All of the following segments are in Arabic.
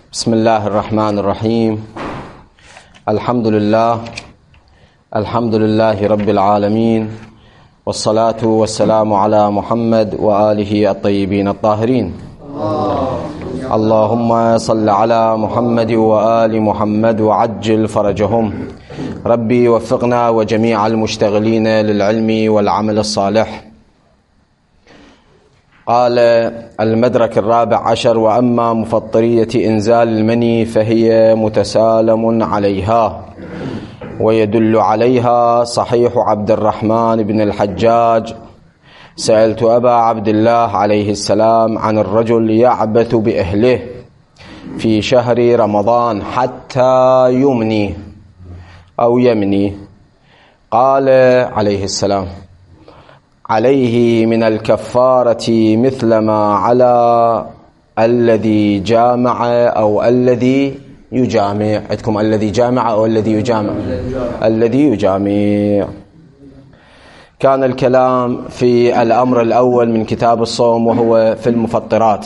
بسم الله الرحمن الرحيم. الحمد لله رب العالمين، والصلاة والسلام على محمد وآله الطيبين الطاهرين. اللهم صل على محمد وآل محمد وعجل فرجهم. ربي وفقنا وجميع المشتغلين للعلم والعمل الصالح. قال المدرك الرابع عشر: وأما مفطرية إنزال المني فهي متسالم عليها، ويدل عليها صحيح عبد الرحمن بن الحجاج: سألت أبا عبد الله عليه السلام عن الرجل يعبث بأهله في شهر رمضان حتى يمني أو يمني. قال عليه السلام: عليه من الكفارة مثل ما على الذي جامع أو الذي يجامع. عندكم الذي جامع أو الذي يجامع؟ الذي يجامع. كان الكلام في الأمر الأول من كتاب الصوم وهو في المفطرات،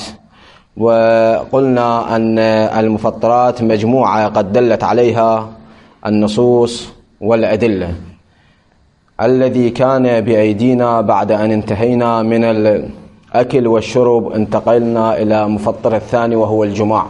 وقلنا أن المفطرات مجموعة قد دلت عليها النصوص والأدلة. الذي كان بأيدينا بعد أن انتهينا من الأكل والشرب انتقلنا إلى مفطر الثاني وهو الجماع،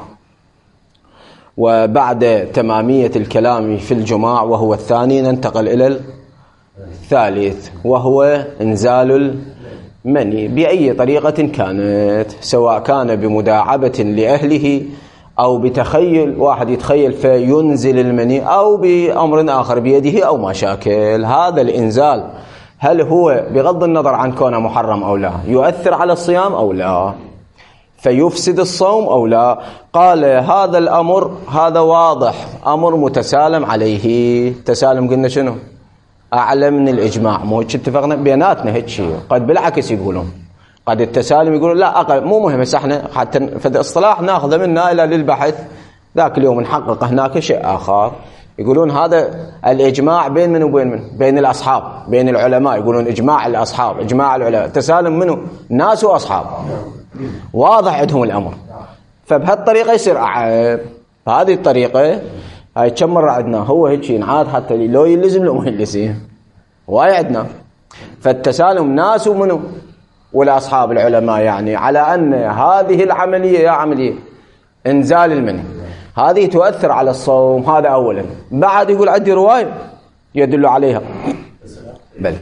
وبعد تمامية الكلام في الجماع وهو الثاني ننتقل إلى الثالث وهو إنزال المني بأي طريقة كانت، سواء كان بمداعبة لأهله أو بتخيل، واحد يتخيل فينزل المني، أو بأمر آخر بيده أو ما شاكل. هذا الإنزال هل هو بغض النظر عن كونه محرم أو لا يؤثر على الصيام أو لا، فيفسد الصوم أو لا؟ قال هذا الأمر هذا واضح، أمر متسالم عليه. تسالم قلنا شنو؟ أعلى من الإجماع، مو اتفقنا بيناتنا هيك شيء. قد بالعكس يقولون، قد التسالم يقولون لا أقل، مو مهم، بس احنا حتى في الاصطلاح ناخذه منا إلى للبحث، ذاك اليوم نحقق هناك شيء آخر. يقولون هذا الإجماع بين من وبين من؟ بين الأصحاب، بين العلماء. يقولون إجماع الأصحاب، إجماع العلماء. تسالم منه؟ ناس وأصحاب، واضح عندهم الأمر. فبهالطريقة يصير أعب. هذه الطريقة هاي كم مرة عندنا، هو هيك ينعاد حتى لو يلزم لو ما يلزم، واي عندنا. فالتسالم ناس ومنه والأصحاب العلماء، يعني على أن هذه العملية يا عملية إنزال المني هذه تؤثر على الصوم. هذا أولا. بعد يقول عندي رواية يدل عليها. بل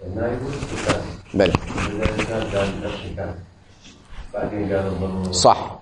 صح.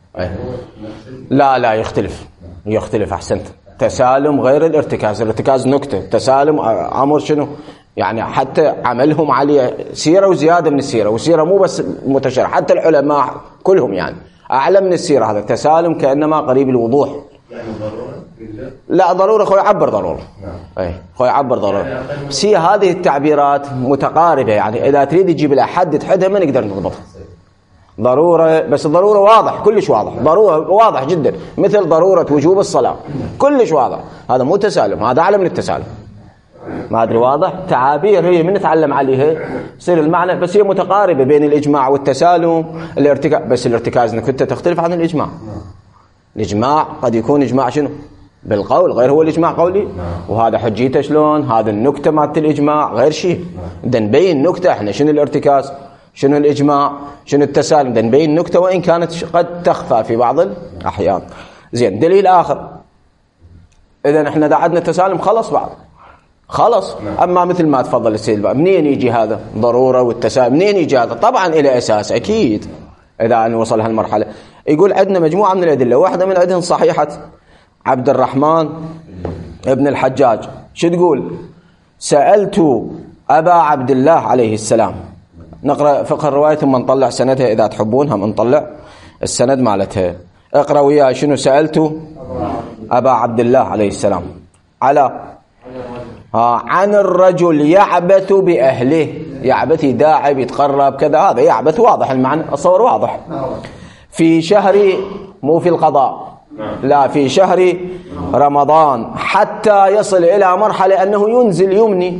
لا يختلف أحسنت. تسالم غير الارتكاز. الارتكاز نكتة، تسالم أمر شنو يعني، حتى عملهم عليه سيرة وزيادة من السيرة، والسيرة مو بس متشرع، حتى العلماء كلهم يعني أعلى من السيرة. هذا تسالم كأنما قريب الوضوح. يعني ضرورة؟ لا ضرورة، خوي عبر ضرورة. أي خوي عبر ضرورة. بس هي هذه التعبيرات متقاربة، يعني إذا تريد تجيب لها حد تحدها ما نقدر نضبطها. ضرورة، بس الضرورة واضح، كلش واضح، ضرورة واضح جدا، مثل ضرورة وجوب الصلاة، كلش واضح. هذا مو تسالم، هذا أعلى من التسالم. ما أدري واضح؟ تعابير هي من نتعلم عليها يصير المعنى، بس هي متقاربة بين الإجماع والتسالم. الارتكاز، بس الارتكاز انك انت تختلف عن الإجماع. الإجماع قد يكون إجماع شنو؟ بالقول، غير هو الإجماع قولي. وهذا حجيته شلون؟ هذا النكتة مالت الإجماع غير شيء. بدنا نبين نكتة احنا، شنو الارتكاز، شنو الإجماع، شنو التسالم، بدنا نبين نكتة وإن كانت قد تخفى في بعض الأحيان. زين، دليل آخر. إذا احنا دا عندنا تسالم خلص بعض، خلص. أما مثل ما تفضل السيد، منين يجي هذا ضرورة والتسالم؟ منين يجي هذا؟ طبعا إلى أساس أكيد إذا أن وصل هالمرحلة. يقول عندنا مجموعة من الأدلة، واحدة من عندهم صحيحة عبد الرحمن ابن الحجاج. شو تقول؟ سألت أبا عبد الله عليه السلام. نقرأ فقه الرواية ثم نطلع سندها إذا تحبون، هم نطلع السند مالتها. اقرأ وياه. شنو؟ سألت أبا عبد الله عليه السلام على عن الرجل يعبث بأهله. يعبث يداعب يتقرب كذا، هذا يعبث واضح المعنى، الصور واضح. في شهر، مو في القضاء، لا، في شهر رمضان حتى يصل إلى مرحلة أنه ينزل يمني.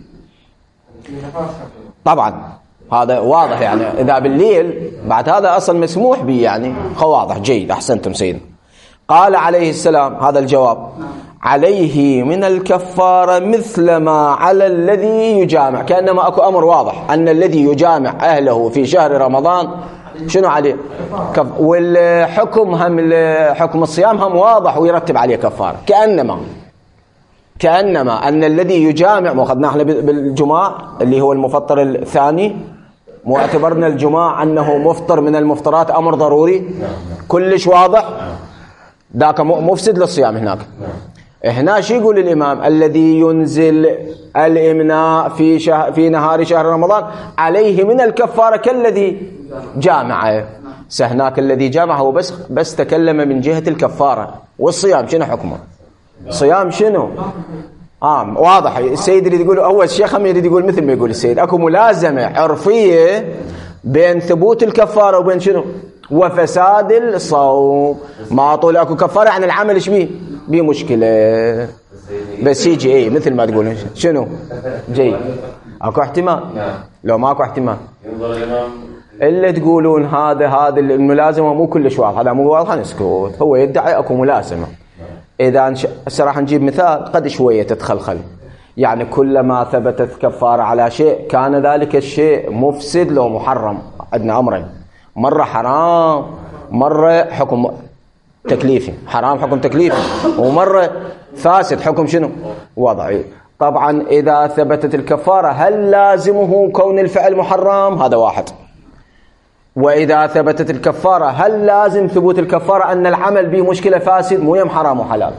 طبعا هذا واضح، يعني إذا بالليل بعد هذا أصلا مسموح به، يعني واضح جيد. أحسنتم سيدنا. قال عليه السلام هذا الجواب: عليه من الكفارة مثل ما على الذي يجامع. كأنما أكو أمر واضح أن الذي يجامع أهله في شهر رمضان شنو عليه؟ والحكم حكم الصيام هم واضح ويرتب عليه كفارة. كأنما أن الذي يجامع، وأخذنا احنا بالجماع اللي هو المفطر الثاني، واعتبرنا الجماع أنه مفطر من المفطرات، أمر ضروري كلش واضح، ذاك مفسد للصيام. هنا شو يقول الإمام؟ الذي ينزل الإمناء في نهار شهر رمضان عليه من الكفارة كالذي جامع. هناك الذي جامع هو بس تكلم من جهة الكفارة. والصيام شنو حكمه؟ صيام شنو؟ واضح. السيد يريد يقول، أول الشيخ هم يريد يقول مثل ما يقول السيد، أكو ملازمة عرفية بين ثبوت الكفارة وبين شنو؟ وفساد الصوم. ما طول أكو كفارة عن العمل إيش بيه مشكلة، بس يجي مثل ما تقول شنو جاي. أكو احتمال؟ لو ما أكو احتمال اللي تقولون هذا الملازمة مو كلش واضح، هذا مو واضح، نسكت. هو يدعي أكو ملازمة. إذا راح نجيب مثال قد شوية تتخلخل، يعني كلما ثبتت كفارة على شيء كان ذلك الشيء مفسد لو محرم. عندنا أمرين: مرة حرام، مرة حكم تكليفي، حرام حكم تكليفي، ومرة فاسد حكم شنو؟ وضعي. طبعا إذا ثبتت الكفارة هل لازمه كون الفعل محرم؟ هذا واحد. وإذا ثبتت الكفارة هل لازم ثبوت الكفارة أن العمل به مشكلة فاسد، مو يم حرام وحلال؟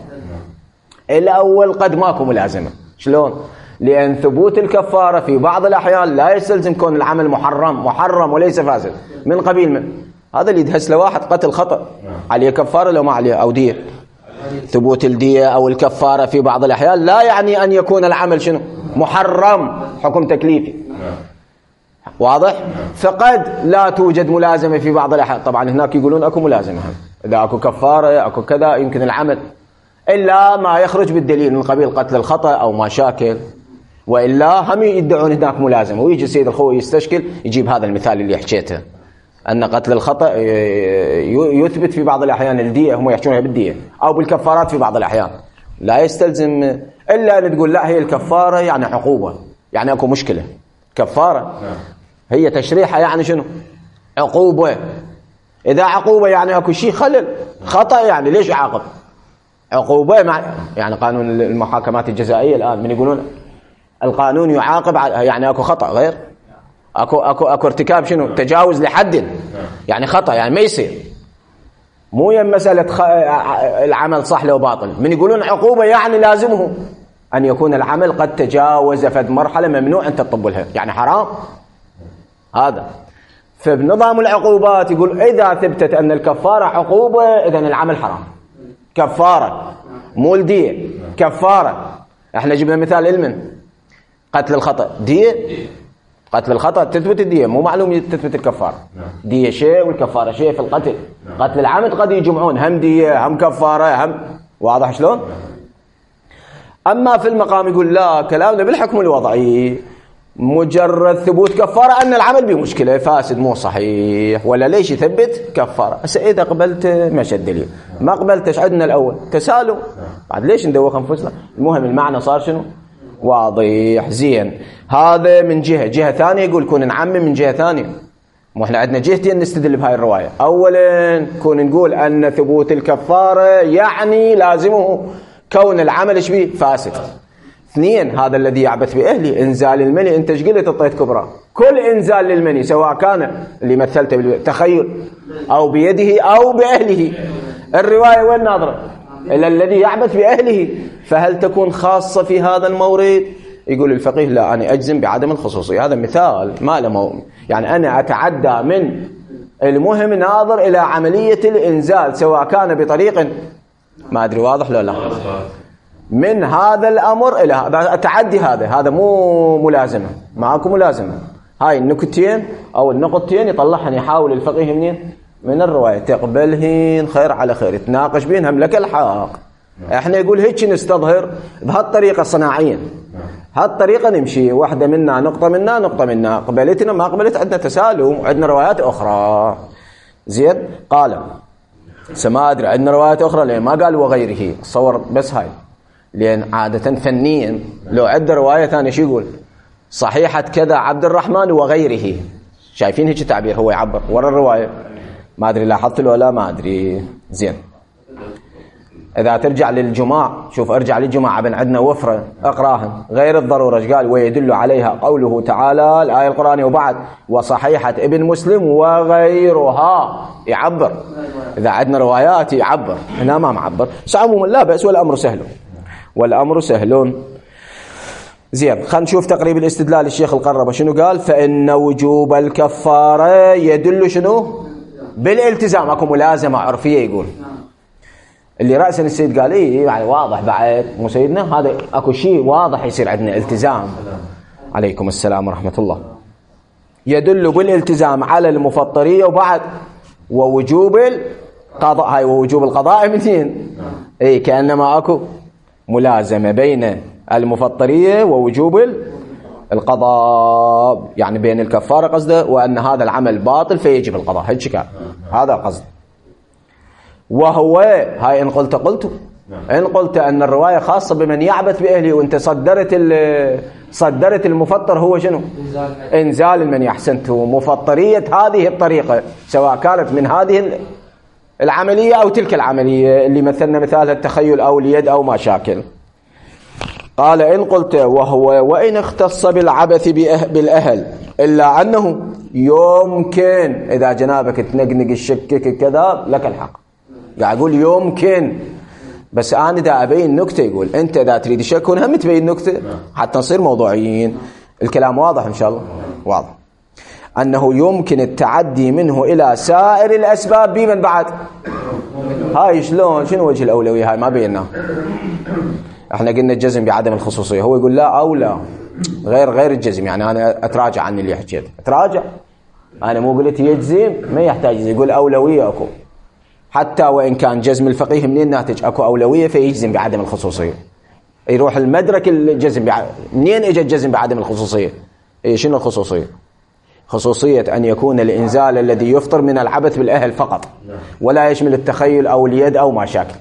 الأول قد ماكو ملازمة. شلون؟ لأن ثبوت الكفارة في بعض الأحيان لا يستلزم كون العمل محرم وليس فاسد. من قبيل من هذا اللي يدهس لواحد قتل خطأ عليه كفارة لو ما عليه أو دية. ثبوت الدية أو الكفارة في بعض الأحيان لا يعني أن يكون العمل شنو؟ محرم حكم تكليفي. واضح؟ فقد لا توجد ملازمة في بعض الأحيان. طبعا هناك يقولون أكو ملازمة، إذا أكو كفارة أكو كذا يمكن العمل، إلا ما يخرج بالدليل من قبيل قتل الخطأ أو ما شاكل، وإلا هم يدعون هناك ملازمة. ويجي السيد الخوي يستشكل يجيب هذا المثال اللي حكيته، أن قتل الخطأ يثبت في بعض الأحيان الدية، هم يحكونها بالدية أو بالكفارات في بعض الأحيان، لا يستلزم إلا أن تقول لا هي الكفارة يعني عقوبة، يعني أكو مشكلة. كفارة هي تشريحها يعني شنو؟ عقوبة. إذا عقوبة يعني أكو شيء خلل خطأ، يعني ليش يعاقب؟ عقوبة يعني قانون المحاكمات الجزائية الآن من يقولون القانون يعاقب يعني أكو خطأ غير أكو ارتكاب شنو؟ تجاوز لحد، يعني خطأ، يعني ما يصير. مو مسألة العمل صح لو باطل. من يقولون عقوبة يعني لازمه أن يكون العمل قد تجاوز فد مرحلة ممنوع أن تطب لها، يعني حرام هذا. فبنظام العقوبات يقول إذا ثبتت أن الكفارة عقوبة إذن العمل حرام. كفارة مو الدية، كفارة. احنا جبنا مثال علما، قتل الخطأ دية، قتل الخطأ تثبت الدية، مو معلوم تثبت الكفارة. دية شيء والكفارة شيء في القتل. قتل العمد قد يجمعون هم دية هم كفارة هم. واضح شلون؟ أما في المقام يقول لا، كلامنا بالحكم الوضعي مجرد ثبوت كفارة أن العمل به مشكلة فاسد مو صحيح، ولا ليش يثبت كفارة. إذا قبلت ماشي الدليل، ما قبلتش عندنا الأول تسالم، بعد ليش ندوخ أنفسنا؟ المهم المعنى صار شنو؟ واضح. زين، هذا من جهة ثانية يقول كون نعمم من جهة ثانية. مو احنا عندنا جهتين نستدل بهاي الرواية. أولا كون نقول أن ثبوت الكفارة يعني لازمه كون العمل ايش بيه؟ فاسد. اثنين، هذا الذي يعبث بأهله، انزال المني. انت ايش قلت؟ الطيت كبرى. كل انزال للمني سواء كان اللي مثلته بالتخيل او بيده او بأهله، الرواية وين ناظرة؟ إلى الذي يعبث بأهله. فهل تكون خاصة في هذا المورد؟ يقول الفقيه لا، أنا أجزم بعدم الخصوصية. هذا مثال ما له يعني أنا أتعدى من المهم ناظر إلى عملية الإنزال سواء كان بطريق ما أدري واضح لو لا، من هذا الأمر إلى هذا التعدي. هذا مو ملازمة، معكم ملازمة. هاي النكتين أو النقطتين يطلعهن يحاول الفقيه منين؟ من الرواية. تقبلهن خير على خير، تناقش بينهم هم لك الحق. احنا يقول هيك نستظهر بهالطريقة الصناعية، هالطريقة نمشي، واحدة منا نقطة منا قبلتنا ما قبلت، عندنا تسالم وعندنا روايات أخرى. زين، قال ما أدري عندنا روايات أخرى لأن ما قال وغيره، صور بس هاي، لأن عادة فنيا لو عندنا رواية ثانية شو يقول؟ صحيحة كذا عبد الرحمن وغيره. شايفين هيك تعبير هو يعبر ورا الرواية. ما أدري لاحظت له ولا ما أدري. زين، إذا ترجع للجماع، شوف ارجع للجماعة بن عندنا وفرة اقراهم غير الضرورة. قال ويدل عليها قوله تعالى الآية القرآنية وبعد وصحيحة ابن مسلم وغيرها. يعبر إذا عندنا روايات يعبر، هنا ما معبر. عموما لا بأس والأمر سهل، والأمر سهل. زين، خلينا نشوف تقريب الاستدلال الشيخ القربة شنو قال. فإن وجوب الكفارة يدل شنو؟ بالالتزام. اكو ملازمة عرفية يقول اللي رأسا السيد قال إيه يعني واضح بعد مو سيدنا، هذا اكو شيء واضح يصير عندنا التزام. عليكم السلام ورحمة الله. يدل بالالتزام على المفطرية وبعد ووجوب القضاء. هاي ووجوب القضاء مثين اي كأنما اكو ملازمة بين المفطرية ووجوب القضاء، يعني بين الكفارة قصده وأن هذا العمل باطل فيجب القضاء. هيك هذا القصد. وهو هاي إن قلت إن قلت أن الرواية خاصة بمن يعبث بأهله، وأنت صدرت المفطر هو شنو؟ إنزال من يحسنت مفطرية هذه الطريقة، سواء كانت من هذه العملية أو تلك العملية اللي مثلنا مثالها التخيل أو اليد أو ما شاكل. قال إن قلت وهو وإن اختص بالعبث بالأهل إلا أنه يمكن إذا جنابك تنقنق الشكك كذا لك الحق. قاعد أقول يمكن، بس أنا دا أبين نكتة. يقول أنت إذا تريد شك هم تبين نكتة حتى نصير موضوعيين. الكلام واضح إن شاء الله؟ واضح. أنه يمكن التعدي منه إلى سائر الأسباب بمن بعد. هاي شلون؟ شنو وجه الأولوية؟ هاي ما بيننا. احنا قلنا الجزم بعدم الخصوصية، هو يقول لا أو لا غير الجزم. يعني أنا أتراجع عن اللي حكيت، أتراجع. أنا مو قلت يجزم، ما يحتاج يقول أولوية. أكو حتى وإن كان جزم الفقيه منين ناتج؟ أكو أولوية فيجزم بعدم الخصوصية. يروح المدرك الجزم منين اجى الجزم بعدم الخصوصية؟ شنو الخصوصية؟ خصوصية أن يكون الإنزال الذي يفطر من العبث بالأهل فقط، ولا يشمل التخيل أو اليد أو ما شاكل.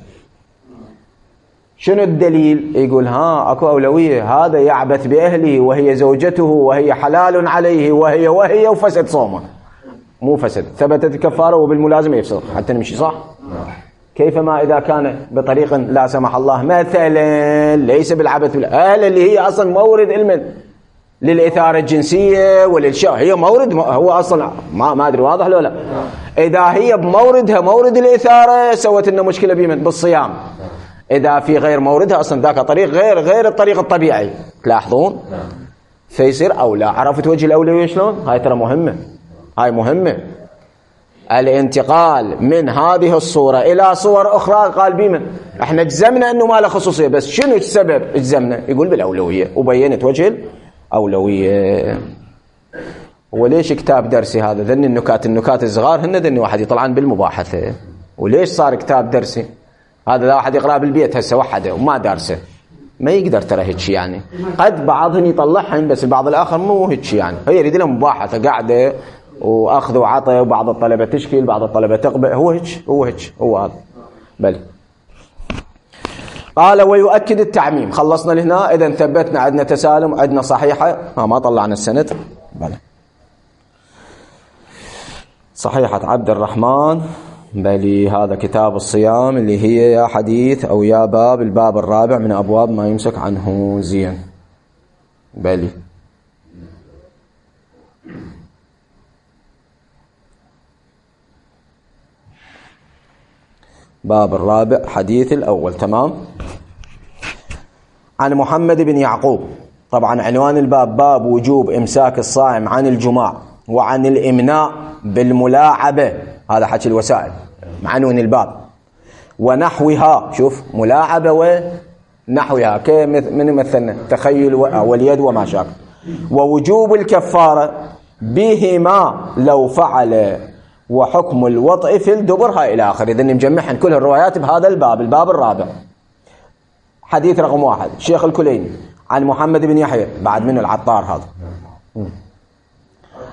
شنو الدليل؟ يقول اكو أولوية، هذا يعبث بأهله وهي زوجته وهي حلال عليه وهي وفسد صومه. مو فسد، ثبتت الكفارة وبالملازمة يفسد. حتى نمشي صح؟ كيفما إذا كان بطريق لا سمح الله مثلا ليس بالعبث بالأهل اللي هي أصلا مورد علم للإثارة الجنسية وللشهوة، هي مورد، هو أصلا ما أدري واضح لو لا. إذا هي بموردها مورد الإثارة سوت لنا مشكلة بالصيام. إذا في غير موردها أصلا ذاك طريق غير الطريق الطبيعي، تلاحظون؟ فيصير أولى. عرفت وجه الأولوية شلون؟ هاي ترى مهمة، هاي مهمة. الانتقال من هذه الصورة إلى صور أخرى قال بمن؟ احنا جزمنا أنه ما له خصوصية، بس شنو السبب جزمنا؟ يقول بالأولوية، وبينت وجه الأولوية. وليش كتاب درسي هذا؟ ذني النكات الصغار هن ذني واحد يطلعان بالمباحثة. وليش صار كتاب درسي؟ هذا لا واحد يقرأ بالبيت هسه وحده وما دارسه، ما يقدر ترى هيك. يعني قد بعضهم يطلعهم بس البعض الآخر مو هيك. يعني هي يريد لهم مباحثة قاعدة وأخذ وعطى، وبعض الطلبة تشكيل بعض الطلبة تقبل. هو هيك هذا. بل قال ويؤكد التعميم. خلصنا لهنا. إذا ثبتنا عندنا تسالم، عندنا صحيحة. ما طلعنا السند. بل صحيحة عبد الرحمن. بل هذا كتاب الصيام اللي هي يا حديث أو يا الباب الرابع من أبواب ما يمسك عنه. زين. بل باب الرابع حديث الأول. تمام. عن محمد بن يعقوب. طبعا عنوان الباب باب وجوب إمساك الصائم عن الجماع وعن الإمناء بالملاعبة. هذا حكي الوسائل معنون الباب. ونحوها، شوف ملاعبة ونحوها من مثلنا تخيل واليد وما شاك. ووجوب الكفارة بهما لو فعل، وحكم الوطء في الدبر. هاي إلى آخر. إذن مجمعهم كل الروايات بهذا الباب الرابع. حديث رقم 1 شيخ الكليني عن محمد بن يحيى، بعد منه العطار هذا.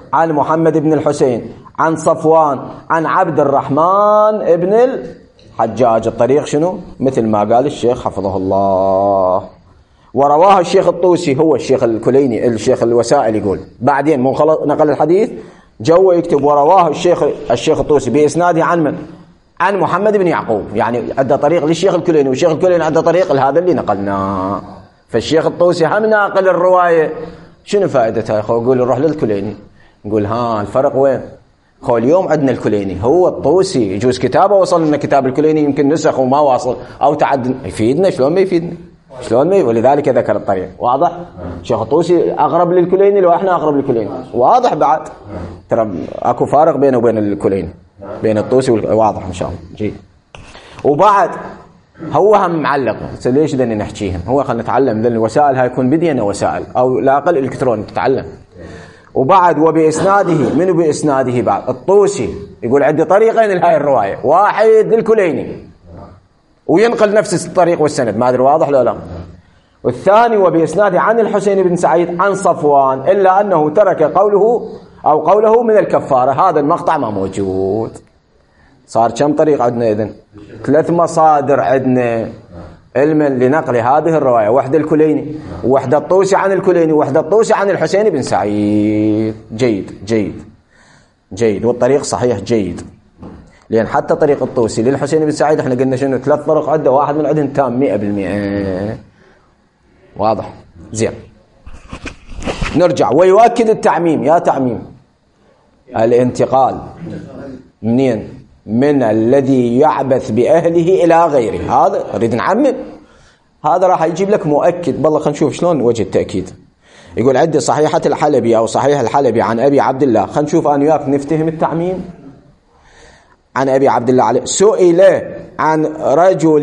عن محمد بن الحسين عن صفوان عن عبد الرحمن بن الحجاج. الطريق شنو؟ مثل ما قال الشيخ حفظه الله. ورواه الشيخ الطوسي، هو الشيخ الكليني الشيخ الوسائل، يقول بعدين مو خلص نقل الحديث جو يكتب ورواه الشيخ الطوسي بإسناده عن من؟ عن محمد بن يعقوب، يعني عنده طريق للشيخ الكليني والشيخ الكليني عنده طريق لهذا اللي نقلناه. فالشيخ الطوسي هم ناقل الرواية. شنو فائدتها يا أخو؟ يقول نروح للكليني، نقول ها الفرق وين؟ خو اليوم عندنا الكليني هو الطوسي، يجوز كتابه وصل لنا كتاب الكليني يمكن نسخ وما واصل أو تعد، يفيدنا شلون ما يفيدنا؟ شلون ما؟ ولذلك ذكر الطريق. واضح؟ شيخ الطوسي أقرب للكليني لو احنا أقرب للكليني. واضح بعد؟ ترى أكو فارق بينه وبين الكليني، بين الطوسي واضح إن شاء الله. جيد. وبعد هو هم معلق، ليش بدنا نحكيهم؟ هو خلينا نتعلم ذن الوسائل هاي يكون بدينا وسائل أو لا أقل إلكتروني تتعلم. وبعد وبإسناده، منو بإسناده بعد؟ الطوسي يقول عندي طريقين لهاي الرواية، واحد للكليني وينقل نفس الطريق والسند، ما أدري واضح لو لا. والثاني وبإسناده عن الحسين بن سعيد عن صفوان، إلا أنه ترك قوله من الكفارة. هذا المقطع ما موجود. صار كم طريق عندنا إذن؟ 3 مصادر عندنا علما لنقل هذه الرواية، واحدة الكليني وواحدة الطوسي عن الكليني وواحدة الطوسي عن الحسين بن سعيد. جيد جيد جيد. والطريق صحيح جيد، لأن حتى طريق الطوسي للحسين بن سعيد احنا قلنا شنو 3 طرق عنده، واحد من عندهم تام 100%. واضح؟ زين. نرجع. ويؤكد التعميم، يا تعميم الانتقال منين؟ من الذي يعبث بأهله إلى غيره. هذا أريد نعمم، هذا راح يجيب لك مؤكد. بالله خلينا نشوف شلون وجه التأكيد. يقول عندي صحيحة الحلبي أو صحيح الحلبي عن أبي عبد الله. خلينا نشوف أنا وياك نفتهم التعميم. عن أبي عبد الله عليه سئل عن رجل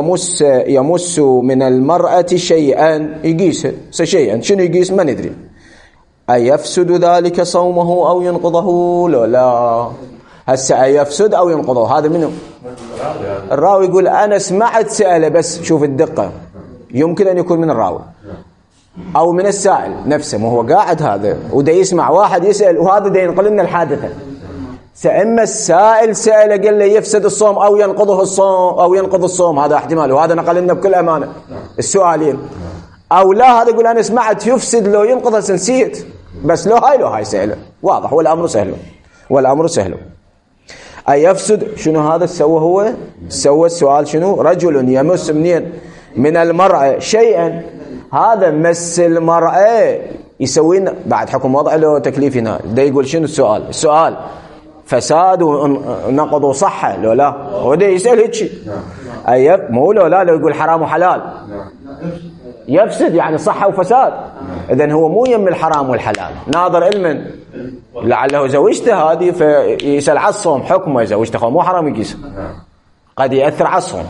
يمس من المرأة شيئا، يقيس شيئا، شنو يقيس ما ندري، أيفسد ذلك صومه أو ينقضه؟ لا هسه أيفسد أو ينقضه، هذا منه الراوي. يقول أنا سمعت سأله، بس شوف الدقة، يمكن أن يكون من الراوي أو من السائل نفسه، ما هو قاعد هذا وده يسمع واحد يسأل وهذا ده ينقل لنا الحادثة. سأما السائل سأل قال له يفسد الصوم أو ينقضه الصوم أو ينقض الصوم، هذا احتمال، وهذا نقل لنا بكل أمانة السؤالين. أو لا هذا يقول أنا سمعت يفسد لو ينقض نسيت، بس لو هاي سأله. واضح؟ والأمر سهل. أي يفسد شنو هذا سوى؟ هو سوى السؤال شنو؟ رجل يمس منين؟ من المرأة شيئا، هذا مس المرأة يسوين بعد حكم وضع له تكليف هنا. ده يقول شنو السؤال فساد ونقض وصحة لو لا، هو ده يسأل هيك شيء. مو لو لا، لو يقول حرام وحلال يفسد يعني صحة وفساد. إذن هو مو يم الحرام والحلال، ناظر علما لعله زوجته هذه فيسأل على الصوم حكمه، زوجته مو حرام يقيس، قد يأثر على الصوم.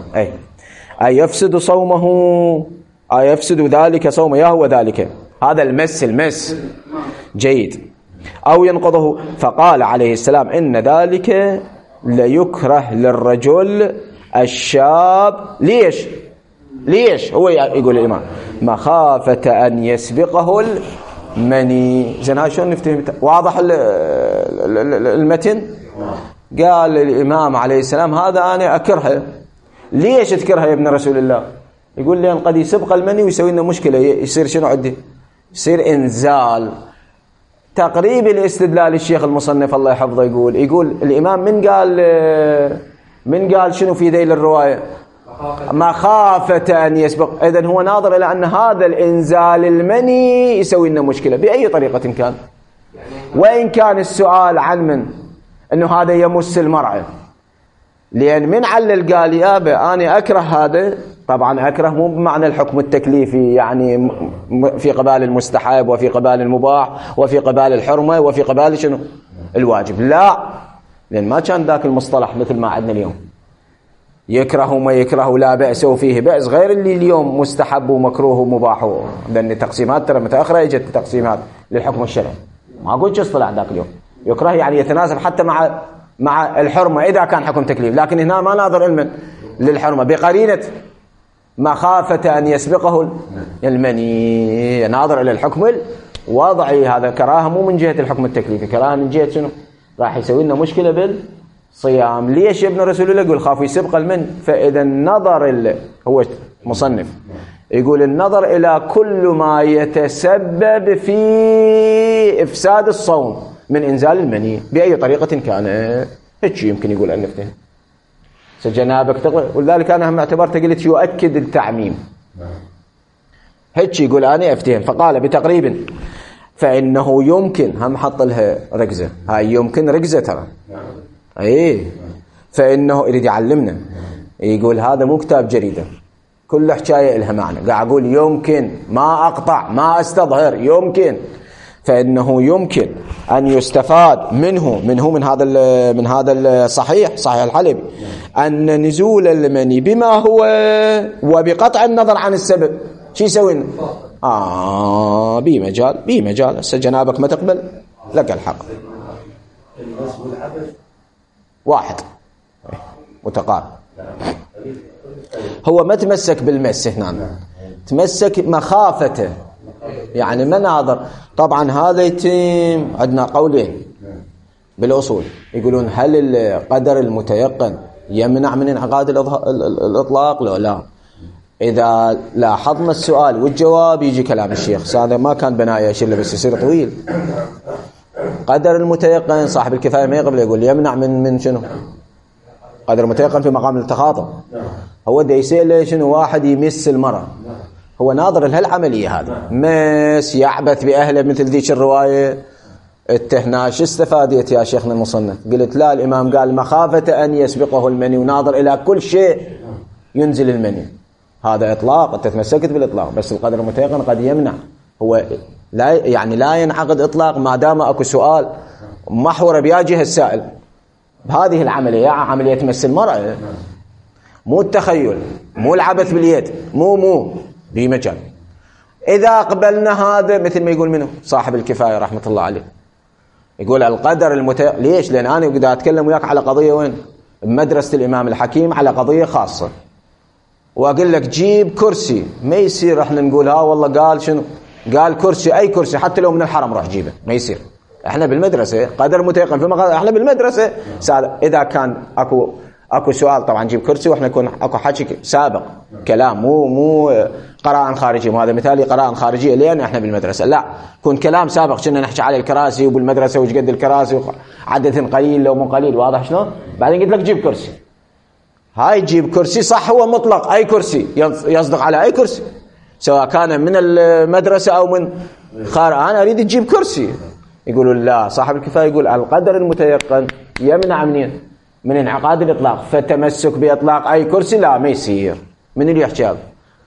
أي يفسد صومه، أي يفسد ذلك صومه، يا هو ذلك هذا المس. جيد. أو ينقضه. فقال عليه السلام إن ذلك ليكره للرجل الشاب. ليش هو يقول الإمام مخافة أن يسبقه المني. زين هاي شلون نفتهم؟ واضح المتن؟ قال الإمام عليه السلام هذا أنا أكرهه. ليش تكرهه يا ابن رسول الله؟ يقول لأن قد يسبق المني ويسوي لنا مشكلة، يصير شنو عندي؟ يصير إنزال. تقريب الاستدلال الشيخ المصنف الله يحفظه يقول الإمام من قال شنو في ذيل الرواية؟ مخافة أن يسبق. إذن هو ناظر إلى أن هذا الإنزال المني يسوي لنا مشكلة بأي طريقة كان، وإن كان السؤال عن من أنه هذا يمس المرأة، لأن من علل قال يابا أنا أكره هذا. طبعا أكره مو بمعنى الحكم التكليفي، يعني في قبال المستحب وفي قبال المباح وفي قبال الحرمة وفي قبال شنو الواجب، لا، لأن ما كان ذاك المصطلح مثل ما عندنا اليوم يكره وما يكره لا بأس وفيه بأس، غير اللي اليوم مستحب ومكروه ومباح. لأن تقسيمات ترى متأخرة اجت تقسيمات للحكم الشرعي، ما قلت اصطلاح ذاك اليوم. يكره يعني يتناسب حتى مع الحرمة إذا كان حكم تكليف، لكن هنا ما ناظر علما للحرمة بقرينة مخافة أن يسبقه المني، ناظر إلى الحكم وضعي هذا كراهة مو من جهة الحكم التكليفي، كراهة من جهة شنو؟ راح يسوي لنا مشكلة بالصيام. ليش يا ابن رسول الله؟ يقول خافوا يسبق المن. فإذا النظر هو مصنف يقول النظر إلى كل ما يتسبب في إفساد الصوم من إنزال المني بأي طريقة كانت، هيك يمكن يقول ألفته سجنابك تقول. ولذلك أنا هم اعتبرت قلت يؤكد التعميم، هيك يقول أنا أفتهم. فقال بتقريب فإنه يمكن، هم حط لها ركزة، هاي يمكن ركزة ترى، أي فإنه يريد يعلمنا، يقول هذا مو كتاب جريدة كل حكاية إلها معنى، قاعد أقول يمكن، ما أقطع ما أستظهر، يمكن. فإنه يمكن أن يستفاد منه من هذا الصحيح الحلبي أن نزول المني بما هو وبقطع النظر عن السبب شو يسوي؟ بمجال هسه جنابك ما تقبل لك الحق. واحد متقارب، هو ما تمسك بالمس هنا، تمسك مخافته، يعني مناظر. طبعا هذا يتم عندنا قولين بالأصول، يقولون هل القدر المتيقن يمنع من انعقاد الإطلاق لو لا؟ إذا لاحظنا السؤال والجواب يجي كلام الشيخ، هذا ما كان بناية يشيل بس يصير طويل. قدر المتيقن صاحب الكفاية ما يقبل، يقول يمنع من شنو؟ قدر المتيقن في مقام التخاطب، هو ده يسأل شنو؟ واحد يمس المرأة، هو ناظر لهالعملية هذا مس يعبث بأهله مثل ذيك الرواية التهناش. استفادت يا شيخنا المصنف؟ قلت لا، الإمام قال مخافة أن يسبقه المني، وناظر إلى كل شيء ينزل المني، هذا إطلاق، أنت تمسكت بالإطلاق، بس القدر المتيقن قد يمنع، هو لا ينعقد إطلاق ما دام أكو سؤال محور بياجه السائل بهذه العملية، عملية تمس المرأة، مو التخيل، مو العبث باليد، مو بمجال. إذا قبلنا هذا مثل ما يقول منه صاحب الكفاية رحمة الله عليه، يقول القدر المتيقن. ليش؟ لأن أنا قد أتكلم وياك على قضية وين؟ بمدرسة الإمام الحكيم، على قضية خاصة، وأقول لك جيب كرسي، ما يصير احنا نقول والله قال شنو؟ قال كرسي، أي كرسي حتى لو من الحرم روح جيبه، ما يصير. احنا بالمدرسة قدر متيقن في مقام، احنا بالمدرسة إذا كان اكو سؤال طبعا جيب كرسي، واحنا يكون اكو حكي سابق كلام، مو قراءة خارجية، وهذا مثالي قراءة خارجية لأن احنا بالمدرسة، لا يكون كلام سابق، كنا نحكي على الكراسي وبالمدرسة وش قد الكراسي عدد قليل لو مو قليل، واضح شلون؟ بعدين قلت لك جيب كرسي، هاي جيب كرسي صح، هو مطلق أي كرسي يصدق على أي كرسي سواء كان من المدرسة أو من خارج، أنا أريد تجيب كرسي. يقولوا لا، صاحب الكفاية يقول القدر المتيقن يمنع من انعقاد الإطلاق، فتمسك بإطلاق أي كرسي لا، ما يصير. من اللي يحكي هذا؟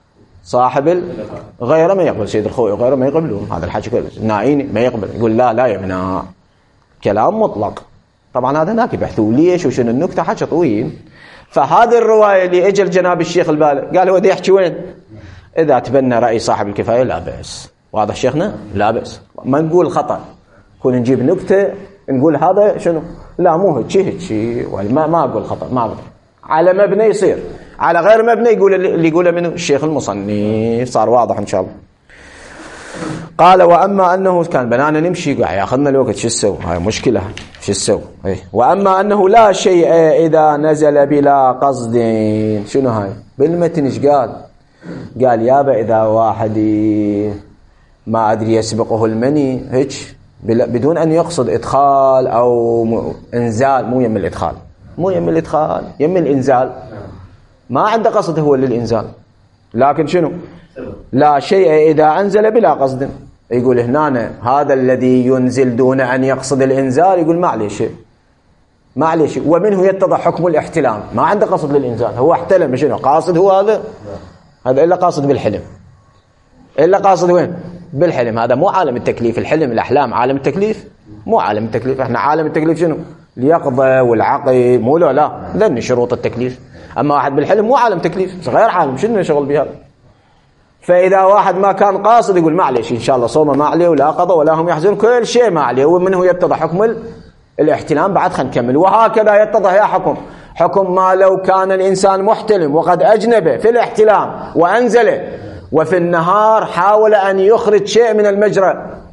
صاحب غيره ما يقبل، سيد الخوي غيره ما يقبلون هذا الحكي كله، الناعيني ما يقبل، يقول لا يمنع، كلام مطلق. طبعا هذا هناك يبحثوا ليش وشنو النكتة، حكي طويل. فهذه الرواية اللي اجل جناب الشيخ البالغ قال هو ده يحكي وين؟ إذا تبنى رأي صاحب الكفاية لا بأس، واضح شيخنا؟ لا بأس، ما نقول خطأ، كون نجيب نكتة نقول هذا شنو؟ لا مو هيك، ما أقول خطأ، ما أقول على مبنى يصير، على غير مبنى يقول اللي يقوله منه الشيخ المصنف. صار واضح إن شاء الله. قال وأما أنه كان بنانا نمشي ياخذنا الوقت، شو السو؟ هاي مشكلة، شو السو؟ وأما أنه لا شيء إذا نزل بلا قصد، شنو هاي؟ بالمتن إيش قال يابا إذا واحد ما أدري يسبقه المني هيك بدون أن يقصد إدخال أو إنزال، مو يم الإدخال، مو يم الإدخال، يم الإنزال، ما عنده قصد هو للإنزال، لكن شنو؟ لا شيء إذا أنزل بلا قصد. يقول هنا هذا الذي ينزل دون أن يقصد الإنزال، يقول ما عليه شيء، ومنه يتضح حكم الاحتلام، ما عنده قصد للإنزال، هو احتلم، شنو قاصد هو هذا إلا قاصد بالحلم، إلا قاصد وين؟ بالحلم. هذا مو عالم التكليف، الحلم الأحلام عالم التكليف، مو عالم التكليف. احنا عالم التكليف شنو؟ اليقظة والعقل، مو لا لأن شروط التكليف. أما واحد بالحلم مو عالم تكليف، غير عالم، شنو شغل بهذا؟ فإذا واحد ما كان قاصد يقول ما عليه إن شاء الله، صومه ما عليه ولا قضى ولا هم يحزنون، كل شيء ما عليه، ومنه يتضح حكم الاحتلام. بعد خلينا نكمل. وهكذا يتضح يا حكم ما لو كان الإنسان محتلم وقد أجنب في الاحتلام وأنزله، وفي النهار حاول أن يخرج شيء من المجرى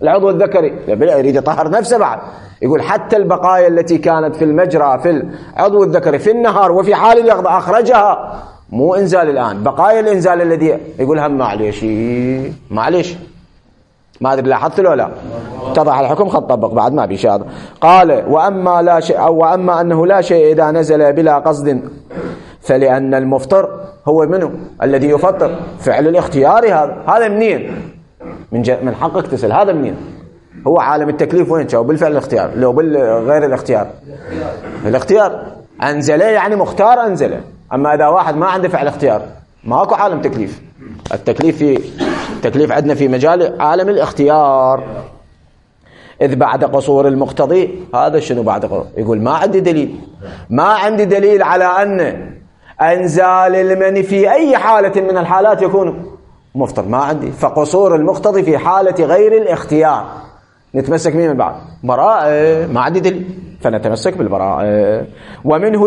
العضو الذكري، يريد يطهر نفسه بعد. يقول حتى البقايا التي كانت في المجرى في العضو الذكري في النهار وفي حال اليقظة أخرجها، مو إنزال الآن، بقايا الإنزال الذي يقول هم معليش ما أدري لاحظت له لا اتضح الحكم خط طبق بعد ما بيش هذا. قال وأما أنه لا شيء إذا نزل بلا قصد، فلأن المفطر هو منه الذي يفطر فعل الاختياري. هذا منين؟ من حقك تسأل هذا منين؟ هو عالم التكليف وين شو بالفعل الاختيار لو بالغير الاختيار؟ الاختيار أنزله يعني مختار أنزله. أما إذا واحد ما عنده فعل اختيار ماكو عالم تكليف. التكليف عندنا في مجال عالم الاختيار. إذ بعد قصور المقتضي، هذا شنو بعد قصور؟ يقول ما عندي دليل على أن أنزال المني في أي حالة من الحالات يكون مفطر، ما عندي. فقصور المقتضي في حالة غير الاختيار نتمسك من بعد براءة، ما عندي دليل فنتمسك بالبراءة. ومنه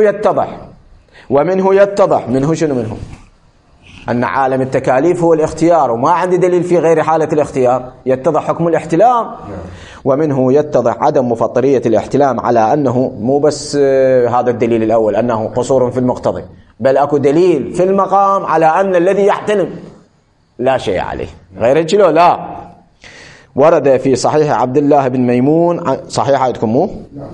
يتضح منه شنو منه؟ أن عالم التكاليف هو الاختيار، وما عندي دليل في غير حالة الاختيار، يتضح حكم الاحتلام. ومنه يتضح عدم مفطرية الاحتلام على أنه مو بس هذا الدليل الأول أنه قصور في المقتضي، بل أكو دليل في المقام على أن الذي يحتلم لا شيء عليه غير الجلو. لا ورد في صحيح عبد الله بن ميمون، صحيح عندكم مو؟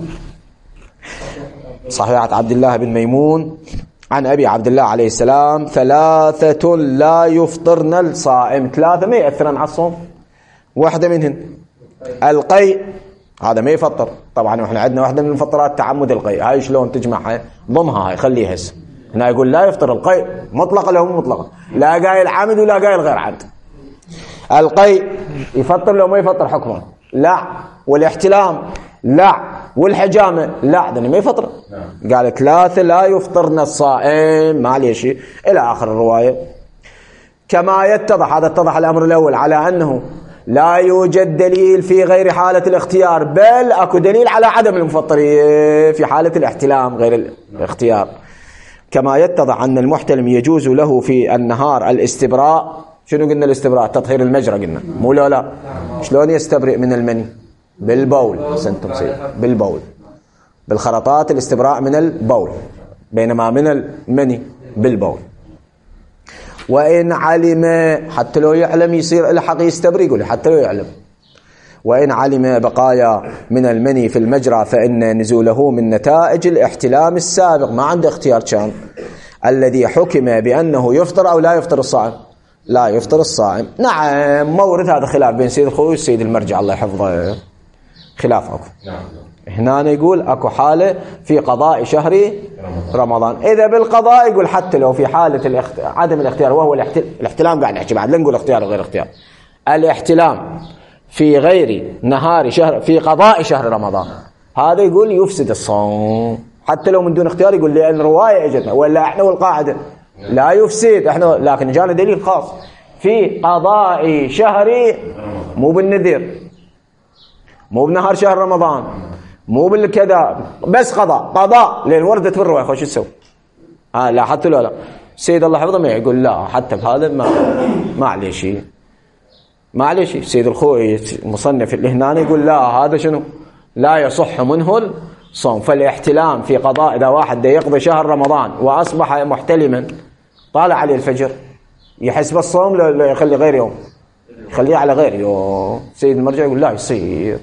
صحيحة عبد الله بن ميمون عن أبي عبد الله عليه السلام: 3 لا يفطرن الصائم. 3 ما يأثرن على الصوم. واحدة منهن القيء، هذا ما يفطر طبعا. واحنا عندنا واحدة من المفطرات تعمد القيء. هاي شلون تجمعها؟ ضمها هاي خليها هسه. هنا يقول لا يفطر القيء مطلقا له مطلقا، لا قايل عمد ولا قايل غير عمد. القيء يفطر لو ما يفطر حكمه؟ لا. والاحتلام؟ لا. والحجامة؟ لا. ده ما يفطر. قال 3 لا يفطرن الصائم معليش إلى آخر الرواية. كما يتضح، هذا اتضح الأمر الأول على أنه لا يوجد دليل في غير حالة الاختيار، بل أكو دليل على عدم المفطرية في حالة الاحتلام غير الاختيار. كما يتضح أن المحتلم يجوز له في النهار الاستبراء. شنو قلنا الاستبراء؟ تطهير المجرى قلنا مو لا. شلون يستبرئ من المني؟ بالبول. سنتم سيد بالبول، بالخرطات الاستبراء من البول، بينما من المني بالبول. وإن علم، حتى لو يعلم يصير الحق يستبرئ، يقول حتى لو يعلم. وإن علم بقايا من المني في المجرى فإن نزوله من نتائج الاحتلام السابق، ما عنده اختيار كان، الذي حكم بأنه يفطر أو لا يفطر الصائم. لا يفطر الصائم. نعم مورد هذا خلاف بين سيد الخوي والسيد المرجع الله يحفظه، خلاف أكو. هنا يقول أكو حالة في قضاء شهر رمضان. إذا بالقضاء يقول حتى لو في حالة عدم الاختيار، وهو الاحتلام، قاعد نحكي بعد لا نقول اختيار وغير اختيار. الاحتلام في غير نهار شهر، في قضاء شهر رمضان، هذا يقول يفسد الصوم حتى لو من دون اختيار. يقول لأن رواية اجتنا، ولا احنا والقاعدة لا يفسد احنا، لكن جانا دليل خاص في قضاء شهر، مو بالنذير، مو بنهار شهر رمضان، مو بالكذا، بس قضاء لأن وردت بالرواية. خوش تسوي؟ لا حتى لا سيد الله حفظه ما يقول لا حتى بهذا ما عليه شيء، ما عليه شيء. سيد الخوي مصنف اللي هنا يقول لا هذا شنو؟ لا يصح منه الصوم. فالاحتلام في قضاء، إذا واحد يقضي شهر رمضان وأصبح محتلما طالع عليه الفجر، يحسب الصوم لا يخلي غير يوم، يخليه على غير يوم. سيد المرجع يقول لا يصير.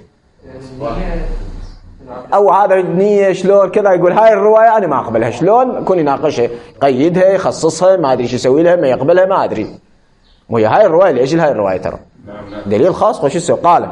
أو هذا النية شلون كذا، يقول هاي الرواية أنا ما أقبلها. شلون؟ كون يناقشها، يقيدها، يخصصها، ما أدري شو يسوي لها، ما يقبلها، ما أدري. وهي هاي الرواية لأجل هاي الرواية ترى دليل خاص. وش يسوي؟ قال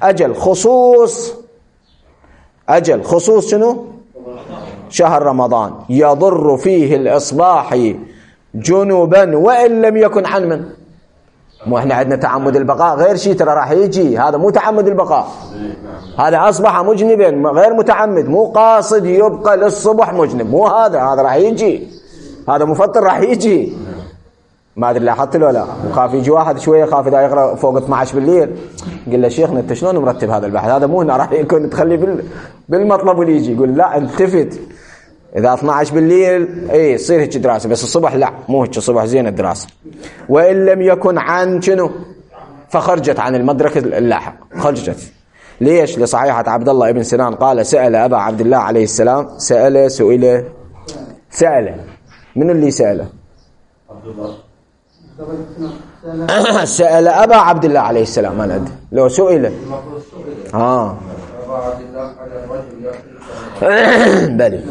أجل خصوص شنو؟ شهر رمضان يضر فيه الإصباح جنوبا وإن لم يكن عن من. مو احنا عندنا تعمد البقاء غير شيء ترى راح يجي، هذا مو تعمد البقاء، هذا أصبح مجنبا غير متعمد، مو قاصد يبقى للصبح مجنب، مو هذا راح يجي، هذا مفطر راح يجي. ما أدري لاحظت له لا. وخاف يجي واحد شوية، خاف إذا يقرأ فوق 12 بالليل قل له شيخنا أنت شلون مرتب هذا البحث؟ هذا مو هنا راح يكون تخلي بالمطلب واللي يجي. يقول لا التفت، إذا 12 بالليل تصير هيك دراسة، بس الصبح لا، مو هيك الصبح زين الدراسة. وإن لم يكن عن شنو؟ فخرجت عن المدرك اللاحق، خرجت. ليش؟ لصحيحة عبد الله بن سنان قال سأل أبا عبد الله عليه السلام، سئل من اللي سأله؟ سأل أبا عبد الله عليه السلام، أنا أدري لو سئل بلي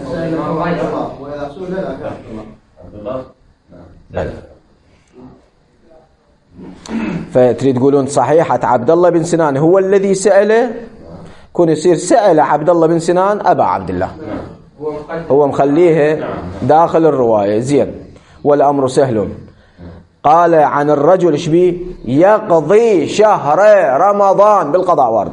فتريد تقولون صحيحة عبد الله بن سنان هو الذي سأله، كون يصير سأل عبد الله بن سنان أبا عبد الله، هو مخليه داخل الرواية. زين. والأمر سهل. قال عن الرجل شبيه يقضي شهر رمضان بالقضاء واردة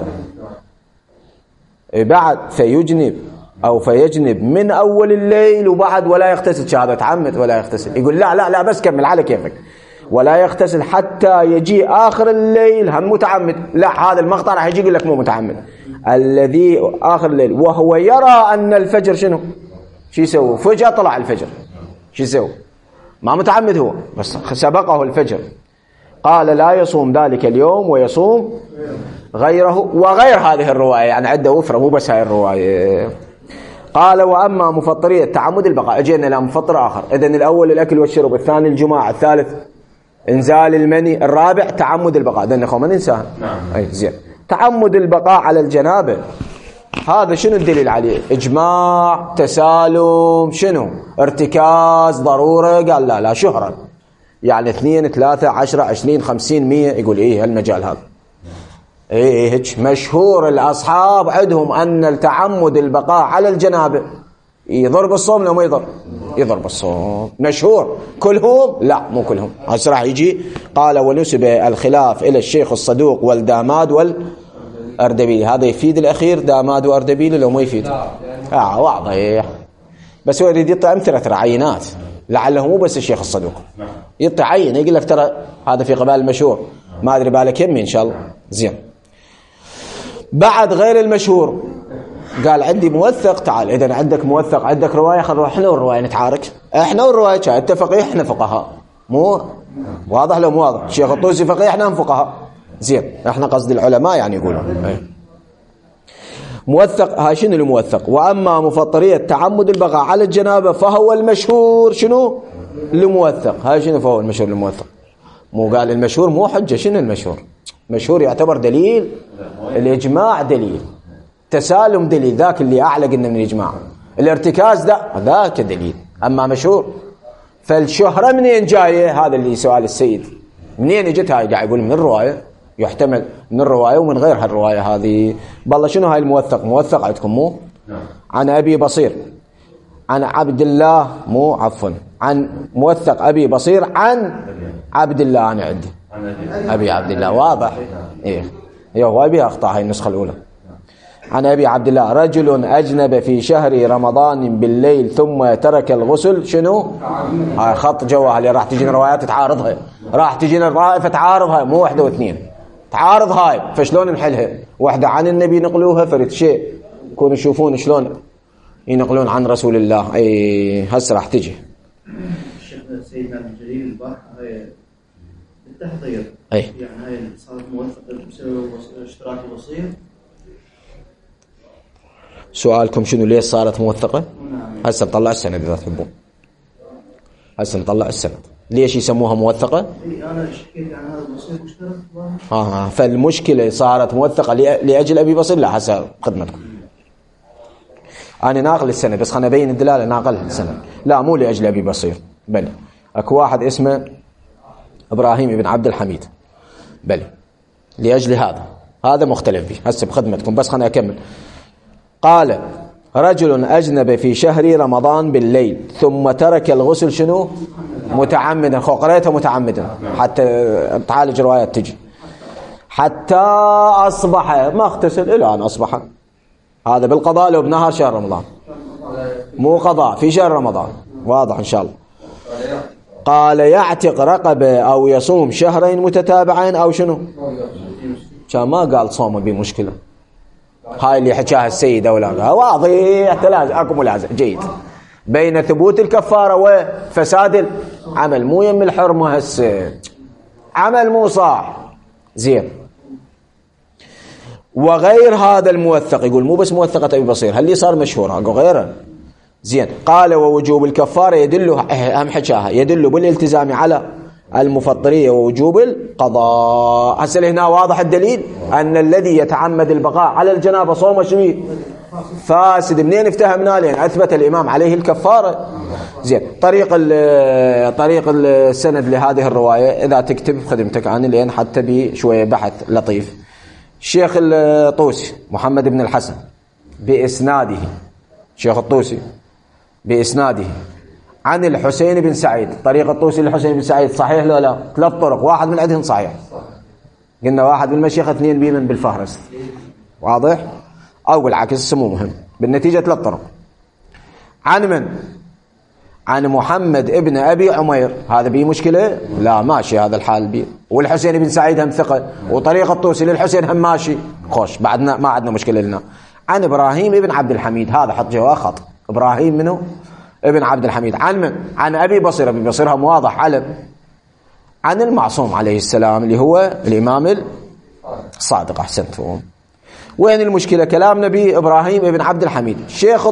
بعد فيجنب من أول الليل وبعد ولا يغتسل، شهادة عمد ولا يغتسل. يقول لا بس كمل على كيفك، ولا يغتسل حتى يجي آخر الليل هم متعمد. لا، هذا المقطع راح يجي يقول لك مو متعمد، الذي آخر الليل وهو يرى أن الفجر شنو يسوي؟ فجأة طلع الفجر، شو يسوي؟ ما متعمد هو، بس سبقه الفجر. قال لا يصوم ذلك اليوم ويصوم غيره. وغير هذه الرواية يعني عنده وفرة، مو بس هاي الرواية. قال وأما مفطرية تعمد البقاء، اجينا إلى مفطر آخر. إذن الأول الأكل والشرب، الثاني الجماع، الثالث إنزال المني، الرابع تعمد البقاء. ده نخو ما ننساه. أي زين. تعمد البقاء على الجنابة، هذا شنو الدليل عليه؟ إجماع، تسالم، شنو؟ ارتكاز، ضرورة؟ قال لا شهرا، يعني 2 3 10 20 50 100. يقول إيه هالمجال هذا هيك مشهور. الأصحاب عندهم أن التعمد البقاء على الجنابة يضرب الصوم لو ما يضرب الصوم، مشهور. كلهم؟ لا مو كلهم، هسه راح يجي. قال ونسب الخلاف إلى الشيخ الصدوق والداماد والأردبيلي. هذا يفيد الأخير داماد وأردبيلي لو ما يفيد؟ واضح. بس هو يريد يعطي أمثلة عينات، لعله مو بس الشيخ الصدوق يعطي عين، يقول لك ترى هذا في قبائل المشهور، ما أدري بالك يمي إن شاء الله. زين. بعد غير المشهور قال عندي موثق. تعال إذا عندك موثق، عندك رواية، خل نروح احنا والرواية نتعارك، احنا والرواية. انت فقيه احنا فقهاء، مو واضح لو مو واضح؟ الشيخ الطوسي فقيه احنا هم فقهاء. زين. احنا قصد العلماء يعني يقولون موثق. هاي شنو الموثق؟ وأما مفطرية تعمد البقاء على الجنابة فهو المشهور. شنو الموثق؟ هاي شنو فهو المشهور الموثق؟ مو قال المشهور مو حجة. شنو المشهور؟ مشهور يعتبر دليل، الإجماع دليل، تسالم دليل، ذاك اللي أعلى قلنا من الإجماع. الارتكاز ذاك دليل، أما مشهور. فالشهرة منين جاية؟ هذا اللي سؤال السيد، منين اجت هاي؟ قاعد يقول من الرواية، يحتمل من الرواية ومن غير هالرواية هذه. بالله شنو هاي الموثق؟ موثق عندكم مو؟ عن أبي بصير عن عبد الله، مو عفوا، عن موثق أبي بصير عن عبد الله. أنا عندي أبي عبد الله، واضح. هو أبي أخطأ هاي النسخة الأولى. عن أبي عبد الله رجل أجنب في شهر رمضان بالليل ثم ترك الغسل. شنو؟ هاي خط جوا اللي راح تجينا روايات تعارضها، راح تجينا الرائفة تعارضها، مو 1 و2 تعارض. هاي فشلون نحلها؟ واحدة عن النبي نقلوها، فرد شيء يكونوا يشوفون شلون ينقلون عن رسول الله. هسه راح تجي الشيخ سيدنا الجليل البارحة هاي التحضير، يعني هاي صارت موثقة بسبب اشتراك الوصية. سؤالكم شنو ليش صارت موثقة؟ هسه نطلع السند إذا تحبون، هسه نطلع السند. ليش يسموها موثقة؟ أنا شكيت عن هذا الوصية مشترك. فالمشكلة صارت موثقة لأجل أبي بصير. لا حسب خدمتكم، أنا ناقل السند بس خلنا أبين الدلالة. ناقلها السند، لا مو لأجل أبي بصير، بل أكو واحد اسمه إبراهيم بن عبد الحميد، بل لأجل هذا مختلف به. هسه بخدمتكم بس خلنا أكمل. قال رجل أجنب في شهر رمضان بالليل ثم ترك الغسل. شنو؟ متعمدا. قريتها متعمدا حتى تعالج روايات تجي. حتى أصبح، ما اغتسل إلى أن أصبح. هذا بالقضاء لو بنهار شهر رمضان، مو قضاء في شهر رمضان، واضح إن شاء الله. قال يعتق رقبة أو يصوم شهرين متتابعين أو شنو؟ كان ما قال صوم بمشكلة. هاي اللي حكاها السيد أولا واضح. اكو ملازم جيد بين ثبوت الكفارة وفساد العمل، مو يم الحرمة. هسه عمل مو صح زين. وغير هذا الموثق، يقول مو بس موثقة أبي بصير، هل صار مشهور أقول غيره. زين. قال ووجوب الكفارة يدل، أهم حكاها، يدل بالالتزام على المفطرية ووجوب القضاء. هسه هنا واضح الدليل أن الذي يتعمد البقاء على الجنابة صوم شميل فاسد. منين افتهمنا؟ لأن أثبت الإمام عليه الكفارة. زين. طريق السند لهذه الرواية إذا تكتب خدمتك عني لأن حتى بشوية بحث لطيف. الشيخ الطوسي محمد بن الحسن بإسناده، شيخ الطوسي بإسناده عن الحسين بن سعيد. طريق الطوسي للحسين بن سعيد صحيح لا لا؟ 3 طرق، واحد من عندهم صحيح، قلنا واحد بالمشيخة 2 بيمن بالفهرست، واضح؟ أو بالعكس مو مهم، بالنتيجة 3 طرق. عن من؟ عن محمد ابن أبي عمير. هذا بيه مشكلة؟ لا ماشي هذا الحال بيه. والحسين بن سعيد هم ثقة، وطريق الطوسي للحسين هم ماشي، خوش بعدنا ما عندنا مشكلة لنا. عن إبراهيم ابن عبد الحميد، هذا حط جواه خط، إبراهيم منه ابن عبد الحميد. عن من؟ عن أبي بصير. أبي بصير هم واضح علم. عن المعصوم عليه السلام اللي هو الإمام الصادق. أحسنتم. وين المشكلة؟ كلام نبي إبراهيم ابن عبد الحميد. الشيخ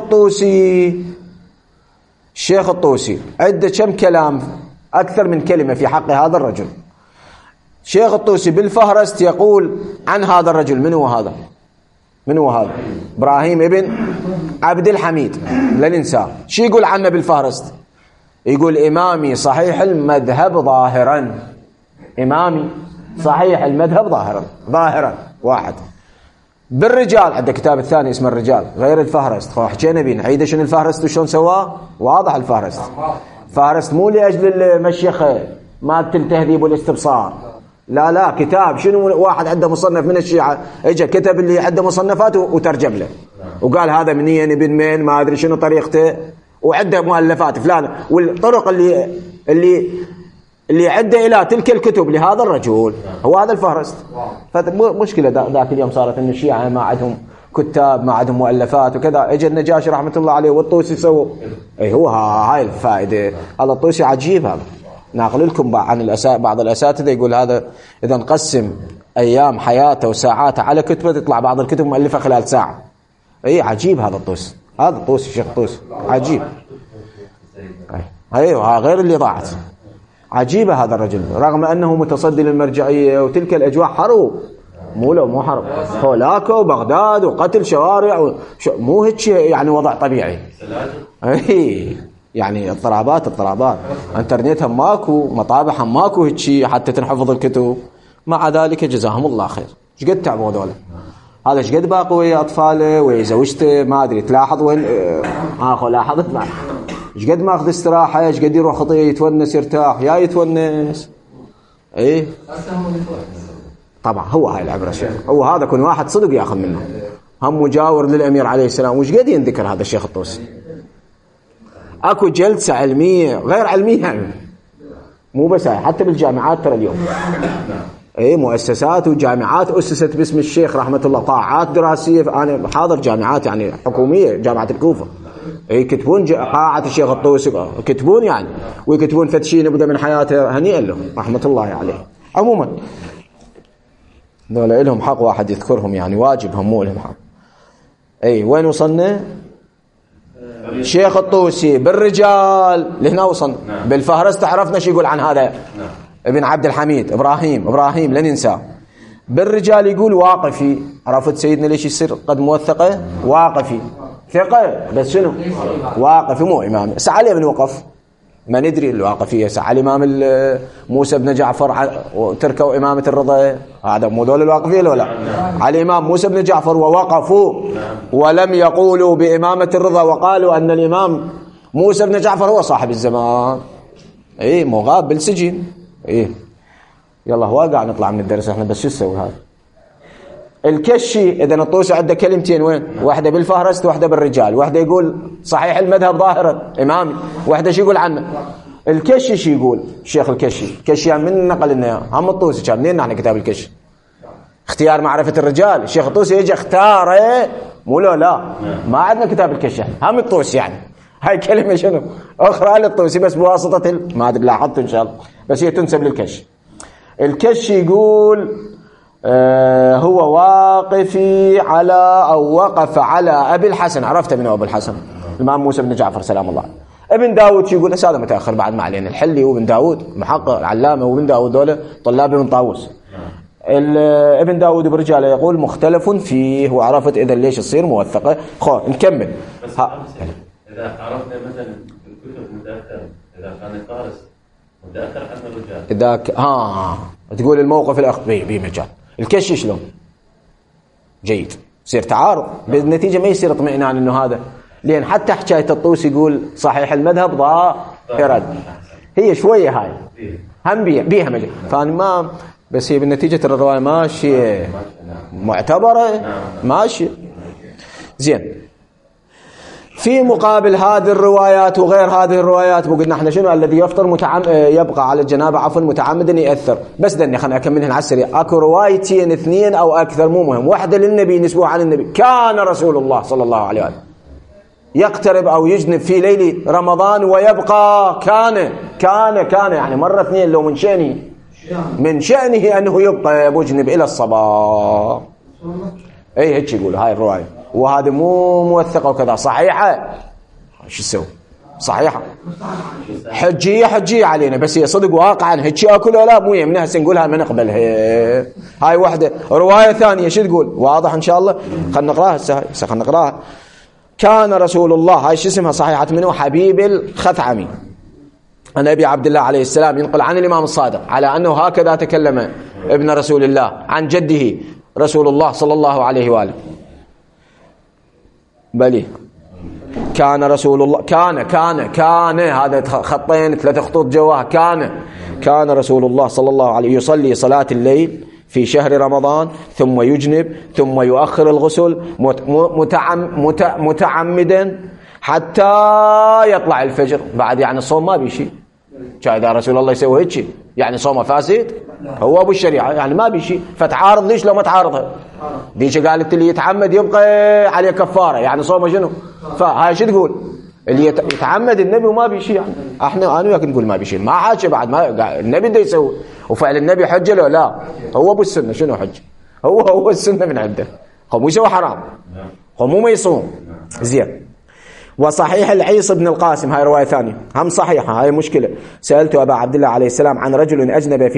الطوسي عنده كم كلام، أكثر من كلمة في حق هذا الرجل. شيخ الطوسي بالفهرست يقول عن هذا الرجل، من هو هذا؟ إبراهيم ابن عبد الحميد، لا ننساه. شو يقول عنه بالفهرست؟ يقول إمامي صحيح المذهب ظاهرا. إمامي صحيح المذهب ظاهرا واحد. بالرجال عنده كتاب الثاني اسمه الرجال غير الفهرست. حكينا بيه نعيد شنو الفهرست وشون سواه. واضح الفهرست مو لأجل المشيخة مالت التهذيب والاستبصار، لا كتاب شنو. واحد عنده مصنف من الشيعة اجى كتب اللي عنده مصنفات وترجم له وقال هذا منين ابن مين ما ادري شنو طريقته، وعنده مؤلفات فلان والطرق اللي عنده الى تلك الكتب لهذا الرجل. هو هذا الفهرست. فمشكلة ذاك اليوم صارت ان الشيعة ما عندهم كتاب، ما عندهم مؤلفات وكذا. اجى النجاشي رحمة الله عليه والطوسي سووا هو هاي الفائدة. هذا الطوسي عجيب. هذا ناقل لكم عن بعض الأساتذة يقول هذا إذا نقسم أيام حياته وساعاته على كتبه تطلع بعض الكتب مؤلفة خلال ساعة. عجيب هذا الطوسي. الشيخ الطوسي عجيب. أيوة غير اللي ضاعت. عجيبة هذا الرجل رغم أنه متصدي للمرجعية وتلك الأجواء حرب، مو حرب، هولاكو وبغداد وقتل شوارع مو هيك يعني وضع طبيعي. يعني اضطرابات انترنت هم ماكو، مطابع هم ماكو هيك حتى تنحفظ الكتب. مع ذلك جزاهم الله خير. ايش قد تعبوا هذول؟ هذا ايش قد باقوا ويا اطفاله ويا زوجته ما ادري. تلاحظ وين لاحظت معي ايش قد ماخذ استراحه، ايش قد يروح خطيه يتونس يرتاح يا يتونس. طبعا هو هاي العبره شيخ. هو هذا كل واحد صدق ياخذ منه. هم مجاور للامير عليه السلام. وش قد ينذكر هذا الشيخ الطوسي؟ اكو جلسه علميه غير علميه يعني. مو بس حتى بالجامعات ترى اليوم مؤسسات وجامعات اسست باسم الشيخ رحمه الله، قاعات دراسيه. انا حاضر جامعات يعني حكوميه، جامعه الكوفه يكتبون قاعه الشيخ الطوسي، يكتبون يعني ويكتبون فتشين بدا من حياته. هنيئا له رحمه الله عليه. عموما دول لهم حق واحد يذكرهم يعني، واجب هم مو لهم حق. وين وصلنا؟ شيخ الطوسي بالرجال لهنا وصلنا. بالفهرست عرفنا شو يقول عن هذا ابن عبد الحميد. إبراهيم لا ننساه. بالرجال يقول واقفي. عرفت سيدنا ليش يصير قد موثقة؟ واقفي ثقة بس شنو؟ واقفي مو إمام. سعى من وقف ما ندري الواقفية. سعى الإمام موسى بن جعفر وتركوا إمامة الرضا. هذا مو دول الواقفية ولا على الإمام موسى بن جعفر ووقفوا ولم يقولوا بإمامة الرضا وقالوا أن الإمام موسى بن جعفر هو صاحب الزمان. مغاب بالسجن. يلا واقع نطلع من الدرس احنا بس شو نسوي هذا. الكشي إذا الطوسي عنده كلمتين وين؟ واحدة بالفهرست واحدة بالرجال. واحدة يقول صحيح المذهب ظاهرا إمامي، واحدة شو يقول عنه. الكشي شو يقول؟ الشيخ الكشي يعني من نقل لنا هم الطوسي كان منين نحن كتاب الكشي؟ اختيار معرفة الرجال. الشيخ الطوسي يجي اختاره مو لا ما عندنا كتاب الكشي هم الطوسي يعني. هاي كلمة شنو أخرى للطوسي بس بواسطة ما أدري لاحظت إن شاء الله بس هي تنسب للكشي. الكشي يقول هو واقفي على أو وقف على أبي الحسن. عرفت من أبو الحسن؟ الإمام موسى بن جعفر سلام الله. ابن داود يقول هذا متأخر بعد ما علينا. الحلي وابن داود محقق العلامة وابن داود دولة طلاب ابن طاووس. ابن داود برجاله يقول مختلف فيه. وعرفت إذا ليش تصير موثقة. نكمل. بس إذا عرفنا مثلا الكتب متأخر إذا كان قارس متأخر عن الرجال إذا تقول الموقف الأخ بمجال الكش شلون جيد يصير تعارض بالنتيجة ما يصير اطمئنان إنه هذا. لأن حتى حكاية الطوسي يقول صحيح المذهب ظاهرا هي شوية هاي هم بيها مجال. فأنا ما بس هي بالنتيجة الرواية ماشية معتبرة ماشية زين. في مقابل هذه الروايات وغير هذه الروايات وقلنا احنا شنو الذي يفطر يبقى على الجنابة عفوا متعمدا يأثر. بس دني خلنا أكملهن على السريع. أكو روايتين اثنين أو أكثر مو مهم. واحدة للنبي نسبوها عن النبي كان رسول الله صلى الله عليه وسلم يقترب أو يجنب في ليل رمضان ويبقى كان يعني مرة اثنين لو من شأنه أنه يبقى مجنب إلى الصباح. أي هيك يقول هاي الرواية. وهذا مو موثقة وكذا صحيحة. شو تسوي صحيحة حجية علينا بس هي صدق واقعا هيك أكل ولا مو يمنها هسه نقولها ما نقبلها. هاي واحدة. رواية ثانية شو تقول واضح إن شاء الله. خلنا نقراها هسه خلنا نقراها. كان رسول الله هاي شو اسمها صحيحة منه حبيب الخثعمي عن أبي عبد الله عليه السلام ينقل عن الإمام الصادق على أنه هكذا تكلم ابن رسول الله عن جده رسول الله صلى الله عليه وآله. بلي كان رسول الله كان هذا خطين 3 خطوط جواها. كان رسول الله صلى الله عليه يصلي صلاة الليل في شهر رمضان ثم يجنب ثم يؤخر الغسل متعمدا حتى يطلع الفجر. بعد يعني الصوم ما بيشي. إذا رسول الله يسوي هيك يعني صومه فاسد هو أبو الشريعة يعني ما بيشي. فتعارض ليش لو ما تعارضها ديش قالت اللي يتعمد يبقى عليه كفارة يعني صومه شنو. فهاي شو تقول اللي يتعمد النبي وما بيشي يعني احنا أنا وياك نقول ما بيشي ما حاجة بعد ما النبي ده يسوي. وفعل النبي حجة له لا هو أبو السنة شنو حجة هو السنة من عنده. هو مو يسوي حرام هو مو ما يصوم زين. وصحيح العيص بن القاسم هاي رواية ثانية هم صحيحة. هاي مشكلة. سألت أبا عبد الله عليه السلام عن رجل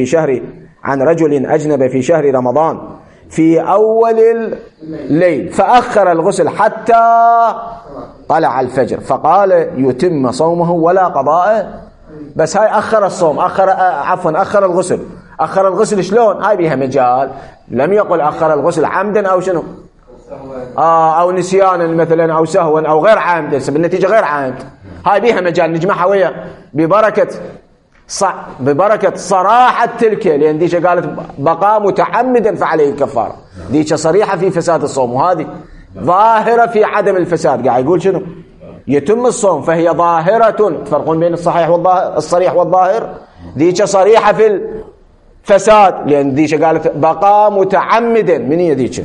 أجنب في شهر رمضان في أول الليل فأخر الغسل حتى طلع الفجر فقال يتم صومه ولا قضاء. بس هاي أخر الصوم أخر الغسل. أخر الغسل شلون هاي بيها مجال. لم يقل أخر الغسل عمدا أو شنو أو نسيانا مثلا أو سهوا أو غير عامد. بالنتيجة غير عامد. هاي بيها مجال نجمعها ويا ببركة صراحة تلك. لأن ديش قالت بقى متعمدا فعليه الكفارة. ديش صريحة في فساد الصوم وهذه ظاهرة في عدم الفساد. قاعد يقول شنو يتم الصوم فهي ظاهرة. تفرقون بين الصريح والظاهر. ديش صريحة في الفساد لأن ديش قالت بقى متعمدا. من هي ديش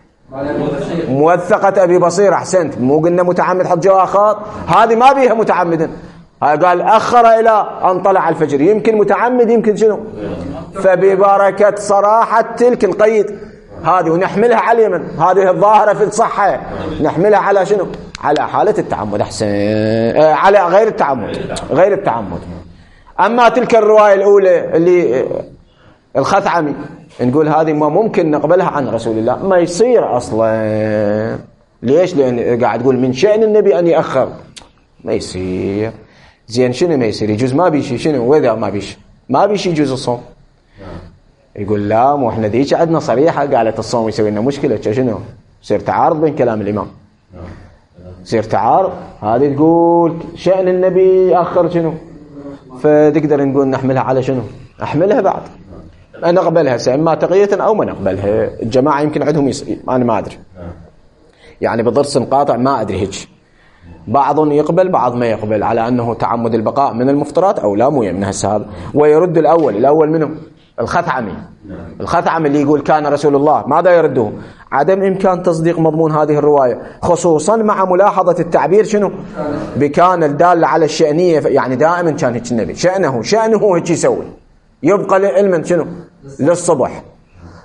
موثقة أبي بصير. أحسنت مو قلنا متعمد حط جوا خاط. هذه ما بيها متعمدا. قال أخر إلى أن طلع الفجر يمكن متعمد يمكن شنو. فببركة صراحة تلك نقيد هذه ونحملها على اليمن. هذه الظاهرة في الصحة نحملها على شنو على حالة التعمد. أحسن على غير التعمد. أما تلك الرواية الأولى اللي الخثعمي نقول هذه ما ممكن نقبلها عن رسول الله ما يصير أصلا. ليش لأن قاعد تقول من شأن النبي أن يأخر ما يصير. زين شنو ما يصير يجوز ما بيشي شنو وإذا ما بيشي يجوز الصوم. يقول لا مو احنا ديش عندنا صريحة قالت الصوم يسوي لنا مشكلة شنو يصير تعارض بين كلام الإمام. يصير تعارض. هذه تقول شأن النبي أخر شنو فتقدر نقول نحملها على شنو أحملها بعد نقبلها إما تقية أو ما نقبلها. الجماعة يمكن عندهم أنا ما أدري يعني بضرس قاطع ما أدري هيك. بعض يقبل بعض ما يقبل على أنه تعمد البقاء من المفطرات أو لا مو يمنع هذا. ويرد الأول منه الخثعمي اللي يقول كان رسول الله ماذا يرده عدم إمكان تصديق مضمون هذه الرواية خصوصا مع ملاحظة التعبير شنو بكان الدال على الشأنية يعني دائما كان هيك النبي شأنه هيك يسوي يبقى لعلما شنو للصبح.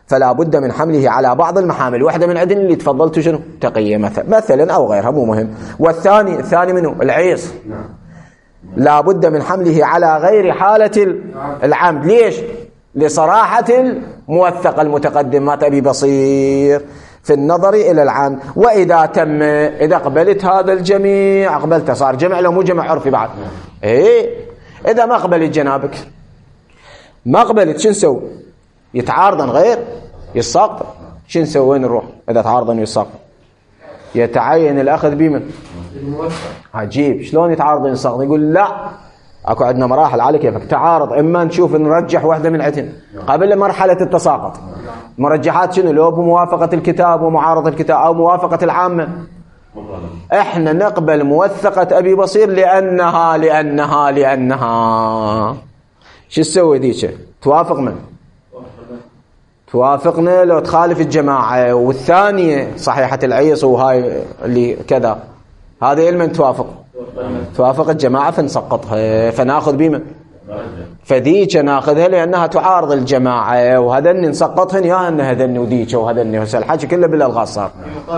فلا بد من حمله على بعض المحامل، واحدة من عدن اللي تفضلت شنو؟ تقية مثلا أو غيرها مو مهم. والثاني منه العيص، لا بد من حمله على غير حالة العمد. ليش؟ لصراحة الموثق المتقدم مات أبي بصير في النظر إلى العمد. وإذا تم، إذا قبلت هذا الجميع، قبلته صار جمع لو مو جمع عرفي بعد. إيه إذا ما قبلت جنابك، ما قبلت شو نسوي؟ يتعارضن غير يساقط، شو نسوي؟ وين نروح إذا تعارضن ويساقط؟ يتعين الأخذ بمن؟ عجيب، شلون يتعارضن ويساقط؟ يقول لا، اكو عندنا مراحل على كيفك تعارض، اما نشوف نرجح واحدة من عدن قبل مرحلة التساقط. مرجحات شنو؟ لو بموافقة الكتاب ومعارضة الكتاب أو موافقة العامة. احنا نقبل موثقة أبي بصير لأنها شو تسوي ذيك؟ توافق من؟ توافقنا لو تخالف الجماعة. والثانية صحيحة العيص وهاي اللي كذا، هذه المن توافق الجماعة فنسقطها فناخذ بمن؟ فذيك ناخذها لأنها تعارض الجماعة، وهذن نسقطهن يا أن هذن وذيك وهذن. هسه الحكي كله بالألغاز صار.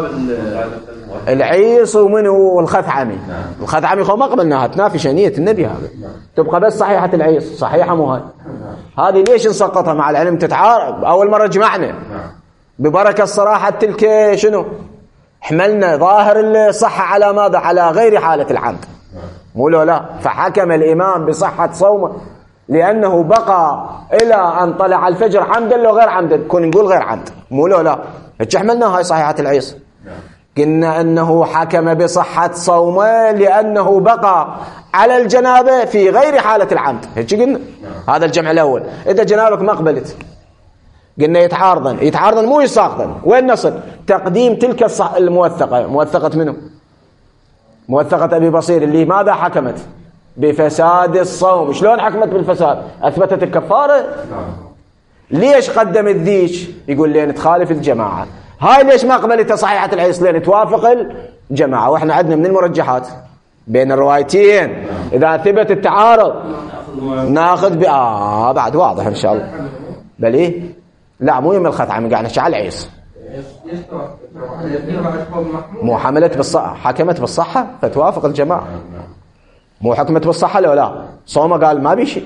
العيص ومنو؟ الخثعمي. الخثعمي خو ما قبلناها، تنافي شنية النبي هذا، تبقى بس صحيحة العيص، صحيحة مو هاي. هذه ليش نسقطها مع العلم تتعارض؟ أول مرة جمعنا ببركة الصراحة تلك شنو؟ حملنا ظاهر الصحة على ماذا؟ على غير حالة العمد، مو لا. فحكم الإمام بصحة صومه لأنه بقى إلى أن طلع الفجر عمدا لو غير عمدا، كون نقول غير عمد، مو لا. حملنا هاي صحيحة العيص، قلنا أنه حكم بصحة صومه لأنه بقى على الجنابة في غير حالة العمد. هيك قلنا هذا الجمع الأول. إذا جنابك ما قبلت قلنا يتعارضن مو يساقطن. وين نصل؟ تقديم تلك الموثقة. موثقة منه؟ موثقة أبي بصير اللي ماذا حكمت؟ بفساد الصوم. شلون حكمت بالفساد؟ أثبتت الكفارة. ليش قدمت ذيك؟ يقول لين تخالف الجماعة. هاي ليش ما قبلتها صحيحة العيص؟ لين توافق الجماعة. واحنا عندنا من المرجحات بين الروايتين إذا ثبت التعارض ناخذ بعد واضح إن شاء الله. بل إيه؟ لا مو يم الخثعمي، قاعد نحكي على العيص. مو حملت بالصحة، حكمت بالصحة فتوافق الجماعة. مو حكمت بالصحة لا صومه قال ما بيشي.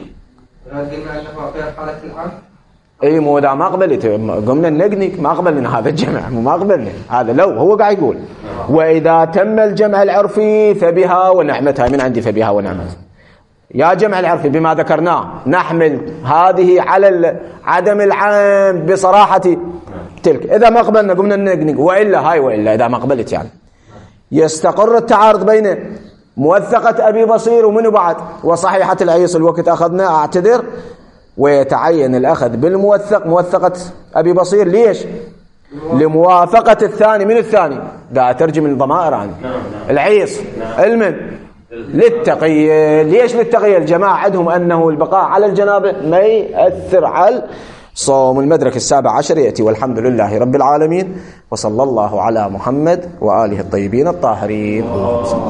اي مو اذا ما قبلت قمنا ننقنق ما قبلنا هذا الجمع، ما قبلنا هذا. لو هو قاعد يقول واذا تم الجمع العرفي فبها ونعمتها، من عندي فبها ونعمتها. يا جمع العرفي بما ذكرناه نحمل هذه على عدم العام بصراحة تلك. إذا ما قبلنا قمنا ننقنق، وإلا إذا ما قبلت يعني يستقر التعارض بين موثقة أبي بصير ومنه بعد وصحيحة العيص. الوقت أخذنا أعتذر، ويتعين الأخذ بالموثق موثقة أبي بصير. ليش؟ لموافقة الثاني. من الثاني؟ دا أترجم الضمائر عنه. العيص المن للتقية. ليش للتقية؟ الجماعة عندهم أنه البقاء على الجنابة ما يأثر على صوم. المدرك 17 يأتي. والحمد لله رب العالمين، وصلى الله على محمد وآله الطيبين الطاهرين.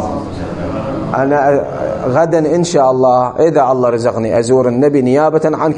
أنا غدا إن شاء الله إذا الله رزقني أزور النبي نيابة عنكم.